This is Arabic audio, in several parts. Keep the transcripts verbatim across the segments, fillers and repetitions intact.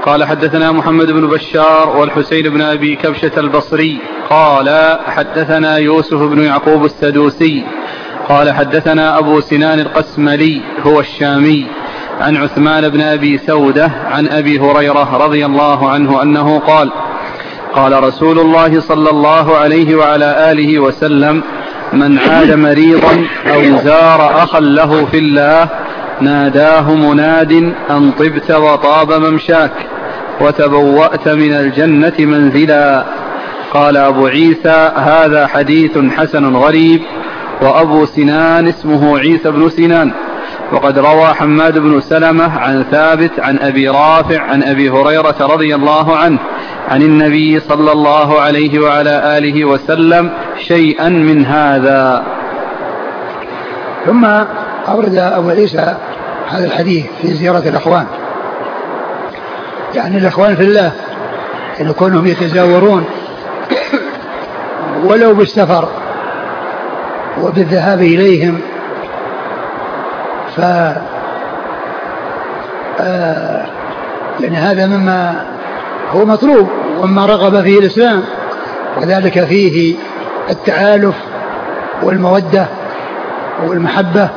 قال حدثنا محمد بن بشار والحسين بن أبي كبشة البصري قال حدثنا يوسف بن يعقوب السدوسي قال حدثنا أبو سنان القسملي هو الشامي عن عثمان بن أبي سودة عن أبي هريرة رضي الله عنه أنه قال قال رسول الله صلى الله عليه وعلى آله وسلم من عاد مريضا أو زار أخا له في الله ناداه مناد أن طبت وطاب ممشاك وتبوأت من الجنة منزلا. قال أبو عيسى هذا حديث حسن غريب. وأبو سنان اسمه عيسى بن سنان. وقد روى حماد بن سلمة عن ثابت عن أبي رافع عن أبي هريرة رضي الله عنه عن النبي صلى الله عليه وعلى آله وسلم شيئا من هذا. ثم أورد أبو عيسى هذا الحديث في زيارة الأخوان، يعني الأخوان في الله أن يكونهم يتزاورون ولو بالسفر وبالذهاب إليهم، ف آه يعني هذا مما هو مطلوب وما رغب فيه الإسلام، وذلك فيه التآلف والمودة والمحبة،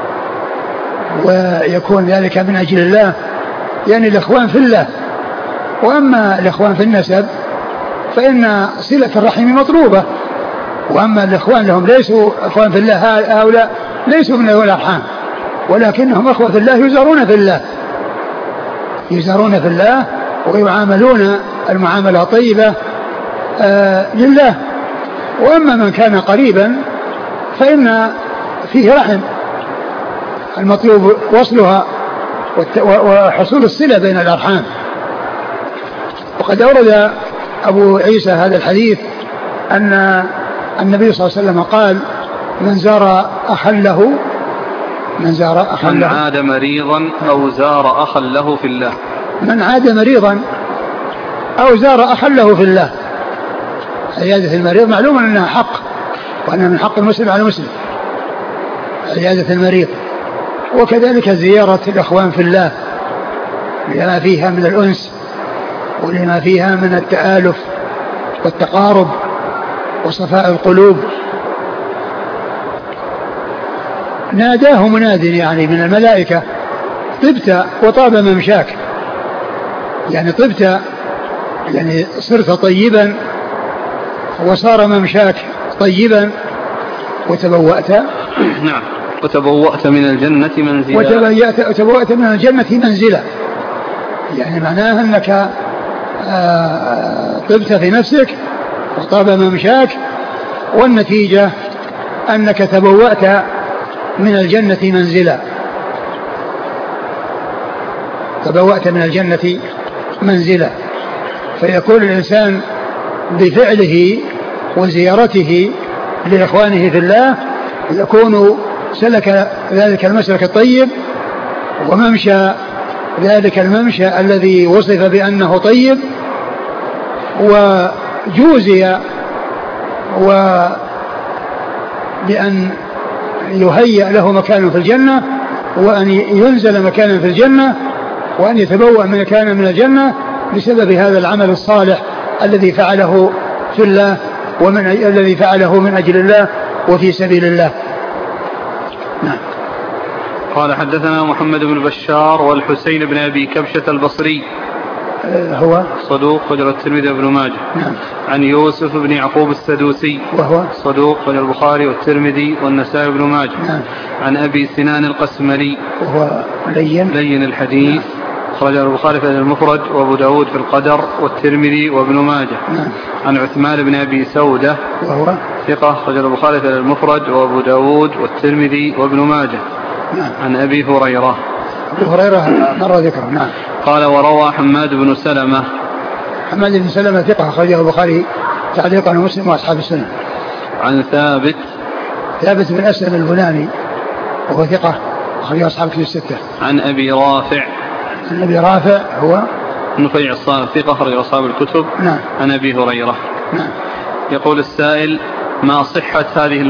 ويكون ذلك من أجل الله، يعني الإخوان في الله. وأما الإخوان في النسب فإن صلة الرحم مطلوبة، وأما الإخوان لهم ليسوا إخوان في الله، هؤلاء ليسوا من ذوي الأرحام ولكنهم أخوة في الله يزارون في الله يزارون في الله ويعاملون المعاملة طيبة آه لله. وأما من كان قريبا فإن فيه رحم المطلوب وصلها وحصول الصلة بين الأرحام. وقد أورد أبو عيسى هذا الحديث أن النبي صلى الله عليه وسلم قال من زار أخا له من زار أخا من له عاد مريضا أو زار أخا له في الله من عاد مريضا أو زار أخا له في الله. عيادة المريض معلوم أنها حق، وأنها من حق المسلم على المسلم عيادة المريض، وكذلك زيارة الأخوان في الله لما فيها من الأنس ولما فيها من التآلف والتقارب وصفاء القلوب. ناداه مناد يعني من الملائكة طبت وطاب ممشاك، يعني طبت يعني صرت طيبا وصار ممشاك طيبا وتبوأت نعم وتبوأت من الجنة منزلا وتبوأت من الجنة منزلا، يعني معناها أنك طبت في نفسك وطاب ممشاك، والنتيجة أنك تبوأت من الجنة منزلا تبوأت من الجنة منزلا. فيكون الإنسان بفعله وزيارته لإخوانه في الله يكون سلك ذلك المسلك الطيب وممشى ذلك الممشى الذي وصف بأنه طيب، وجوزي وبأن يهيأ له مكان في الجنة، وأن ينزل مكانا في الجنة، وأن يتبوأ مكانا من الجنة بسبب هذا العمل الصالح الذي فعله في الله ومن الذي فعله من أجل الله وفي سبيل الله. نعم. قال حدثنا محمد بن بشار والحسين بن أبي كبشة البصري هو صدوق خرج الترمذي وابن ماجه. نعم. عن يوسف بن يعقوب السدوسي وهو صدوق خرج البخاري والترمذي والنسائي وابن ماجه. نعم. عن أبي سنان القسملي وهو لين لين الحديث. نعم. خرج البخاري في المفرد وابو داود في القدر والترمذي وابن ماجه. نعم. عن عثمان بن أبي سودة وهو ثقة خرج البخاري في المفرد وابو داود والترمذي وابن ماجه. نعم. عن أبي هريرة أبو هريرة مر ذكره. نعم. قال وروى حماد بن سلمة حماد بن سلمة ثقة خرجه البخاري تعليقا ومسلم وأصحاب السنة. عن ثابت ثابت بن أسلم البناني وهو ثقة خرجه أصحاب الكتب الستة. عن أبي رافع عن أبي رافع هو نفيع الصالح ثقة خرج أصحاب الكتب. نعم. عن أبي هريرة. نعم. يقول السائل ما صحة هذه